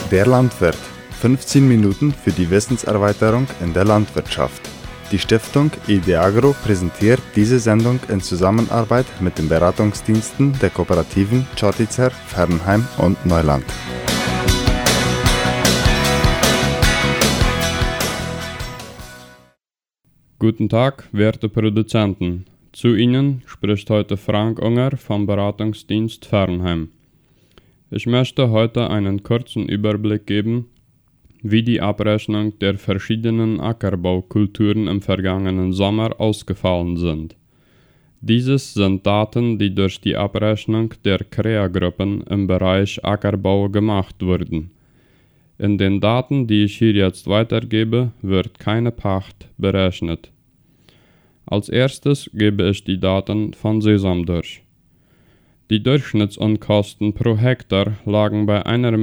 Der Landwirt. 15 Minuten für die Wissenserweiterung in der Landwirtschaft. Die Stiftung IDEAGRO präsentiert diese Sendung in Zusammenarbeit mit den Beratungsdiensten der Kooperativen Chottizer, Fernheim und Neuland. Guten Tag, werte Produzenten. Zu Ihnen spricht heute Frank Unger vom Beratungsdienst Fernheim. Ich möchte heute einen kurzen Überblick geben, wie die Abrechnung der verschiedenen Ackerbaukulturen im vergangenen Sommer ausgefallen sind. Dieses sind Daten, die durch die Abrechnung der CREA-Gruppen im Bereich Ackerbau gemacht wurden. In den Daten, die ich hier jetzt weitergebe, wird keine Pacht berechnet. Als erstes gebe ich die Daten von Sesam durch. Die Durchschnittsunkosten pro Hektar lagen bei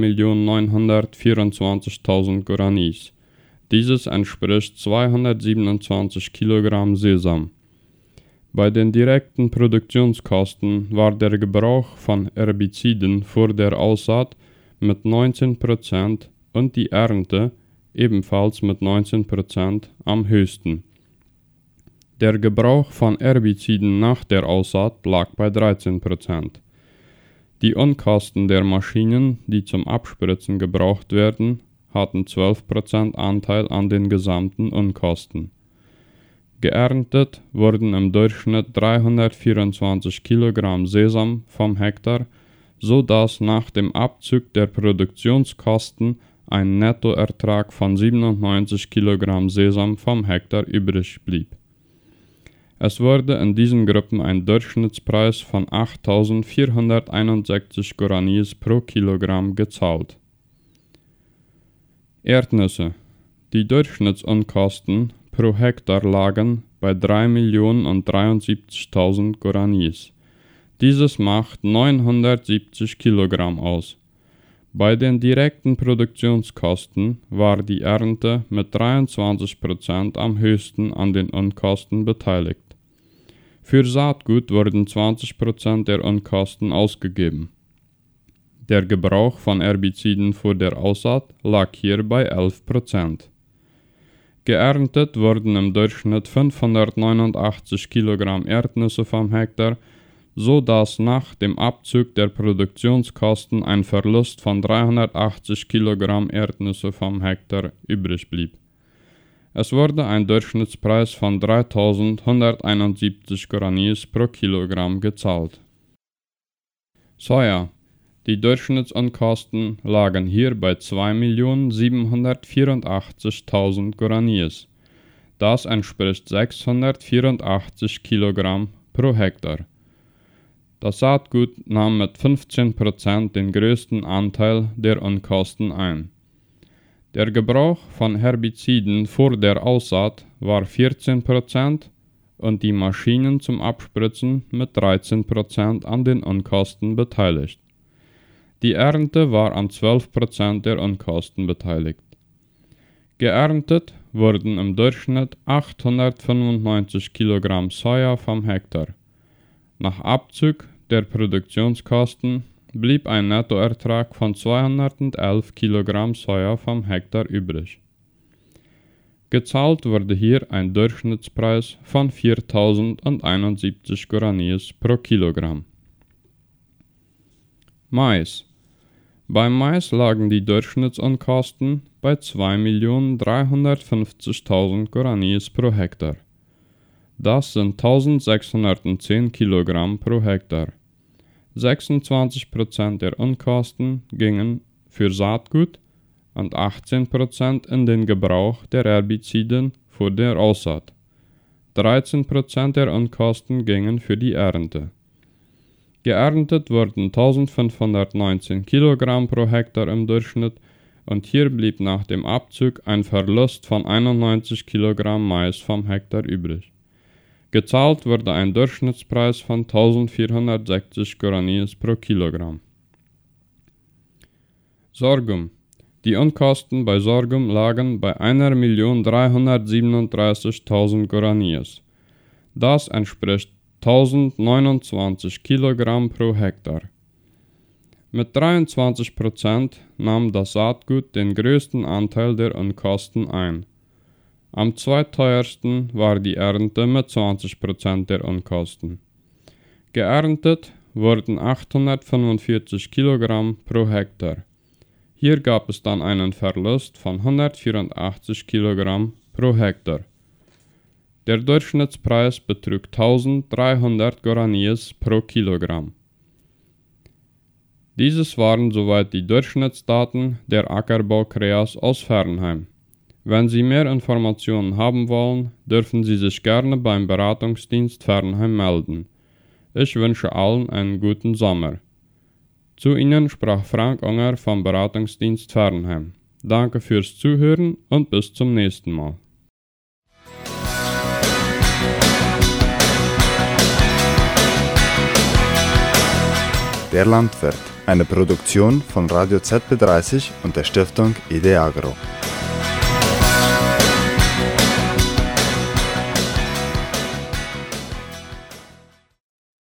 1.924.000 Guaranis. Dieses entspricht 227 Kilogramm Sesam. Bei den direkten Produktionskosten war der Gebrauch von Herbiziden vor der Aussaat mit 19% und die Ernte ebenfalls mit 19% am höchsten. Der Gebrauch von Herbiziden nach der Aussaat lag bei 13%. Die Unkosten der Maschinen, die zum Abspritzen gebraucht werden, hatten 12% Anteil an den gesamten Unkosten. Geerntet wurden im Durchschnitt 324 Kilogramm Sesam vom Hektar, so dass nach dem Abzug der Produktionskosten ein Nettoertrag von 97 Kilogramm Sesam vom Hektar übrig blieb. Es wurde in diesen Gruppen ein Durchschnittspreis von 8.461 Guaranis pro Kilogramm gezahlt. Erdnüsse. Die Durchschnittsunkosten pro Hektar lagen bei 3.073.000 Guaranis. Dieses macht 970 Kilogramm aus. Bei den direkten Produktionskosten war die Ernte mit 23% am höchsten an den Unkosten beteiligt. Für Saatgut wurden 20% der Unkosten ausgegeben. Der Gebrauch von Herbiziden vor der Aussaat lag hier bei 11%. Geerntet wurden im Durchschnitt 589 Kilogramm Erdnüsse vom Hektar, so dass nach dem Abzug der Produktionskosten ein Verlust von 380 Kilogramm Erdnüsse vom Hektar übrig blieb. Es wurde ein Durchschnittspreis von 3.171 Guaranis pro Kilogramm gezahlt. Soja. Die Durchschnittsunkosten lagen hier bei 2.784.000 Guaranis. Das entspricht 684 Kilogramm pro Hektar. Das Saatgut nahm mit 15% den größten Anteil der Unkosten ein. Der Gebrauch von Herbiziden vor der Aussaat war 14% und die Maschinen zum Abspritzen mit 13% an den Unkosten beteiligt. Die Ernte war an 12% der Unkosten beteiligt. Geerntet wurden im Durchschnitt 895 Kilogramm Soja vom Hektar. Nach Abzug der Produktionskosten blieb ein Nettoertrag von 211 Kilogramm Soja vom Hektar übrig. Gezahlt wurde hier ein Durchschnittspreis von 4.071 Guaranis pro Kilogramm. Mais. Beim Mais lagen die Durchschnittsunkosten bei 2.350.000 Guaranis pro Hektar. Das sind 1.610 Kilogramm pro Hektar. 26% der Unkosten gingen für Saatgut und 18% in den Gebrauch der Herbiziden vor der Aussaat. 13% der Unkosten gingen für die Ernte. Geerntet wurden 1.519 Kilogramm pro Hektar im Durchschnitt und hier blieb nach dem Abzug ein Verlust von 91 Kilogramm Mais vom Hektar übrig. Gezahlt wurde ein Durchschnittspreis von 1.460 Guaranis pro Kilogramm. Sorghum. Die Unkosten bei Sorghum lagen bei 1.337.000 Guaranis. Das entspricht 1029 Kilogramm pro Hektar. Mit 23% nahm das Saatgut den größten Anteil der Unkosten ein. Am zweiteuersten war die Ernte mit 20% der Unkosten. Geerntet wurden 845 Kilogramm pro Hektar. Hier gab es dann einen Verlust von 184 Kilogramm pro Hektar. Der Durchschnittspreis betrug 1300 Guaraníes pro Kilogramm. Dieses waren soweit die Durchschnittsdaten der Ackerbau-Kreas aus Fernheim. Wenn Sie mehr Informationen haben wollen, dürfen Sie sich gerne beim Beratungsdienst Fernheim melden. Ich wünsche allen einen guten Sommer. Zu Ihnen sprach Frank Unger vom Beratungsdienst Fernheim. Danke fürs Zuhören und bis zum nächsten Mal. Der Landwirt, eine Produktion von Radio ZB30 und der Stiftung IDEAGRO.